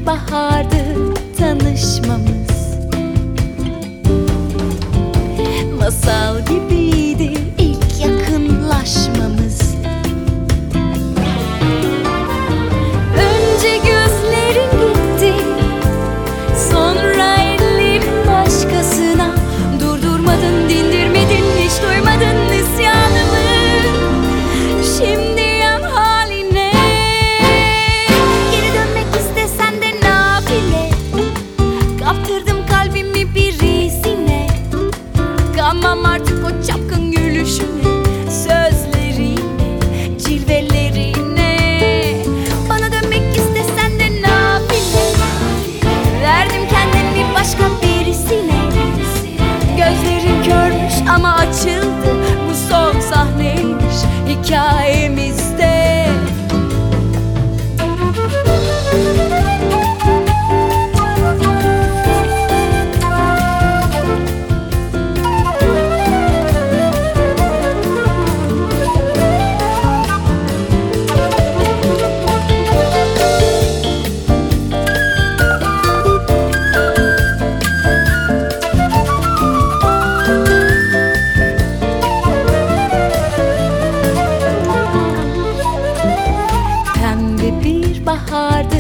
bahardı tanışmamız. Masal gibiydi ilk yakınlaşmamız. Önce gözlerin gitti, sonra ellerin başkasına. Durdurmadın, dindirmedin, hiç duymadın isyanımı. Şimdi yan haline. Geri dönmek istesen de nafile. Kaptırdım kalbimi birisine. Kanmam artık o çapkın gülüşüne, sözlerine, cilvelerine. Bana dönmek istesen de nafile. Verdim kendimi başka birisine. Gözlerin körmüş ama açıldı. Bu son sahneymiş hikayemizde. Pembe bir bahardı